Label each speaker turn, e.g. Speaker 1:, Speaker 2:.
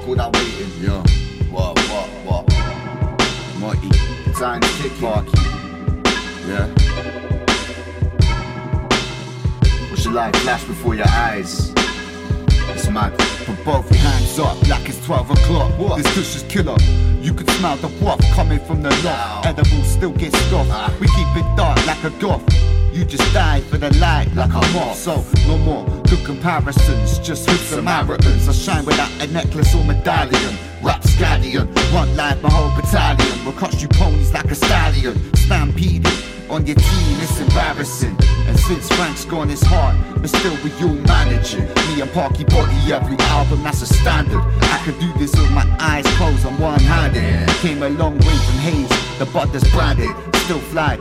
Speaker 1: Fuck all that waiting.
Speaker 2: Yeah.
Speaker 1: What?
Speaker 2: Marty.
Speaker 1: Time's ticking.
Speaker 2: Parky. Yeah.
Speaker 1: Watch your life flash before your eyes. It's mad.
Speaker 2: Put both hands up like it's 12 o'clock.
Speaker 1: What?
Speaker 2: This kush is killer. You can smell the waft coming from the loft.
Speaker 1: Wow.
Speaker 2: Edibles still get stuffed. We keep it dark like a goth. You just die for the light like a moth. So no more good comparisons, just with Samaritans. I shine without a necklace or medallion. Rap scallion, one life, my whole battalion will cost you ponies like a stallion. Stampeding on your team, it's embarrassing. And since Frank's gone, it's hard, but still we all managing. Me and Parky Body, every album, that's a standard. I could do this with my eyes closed, I'm one-handed. Came a long way from Hayes, the bud that's branded. Still fly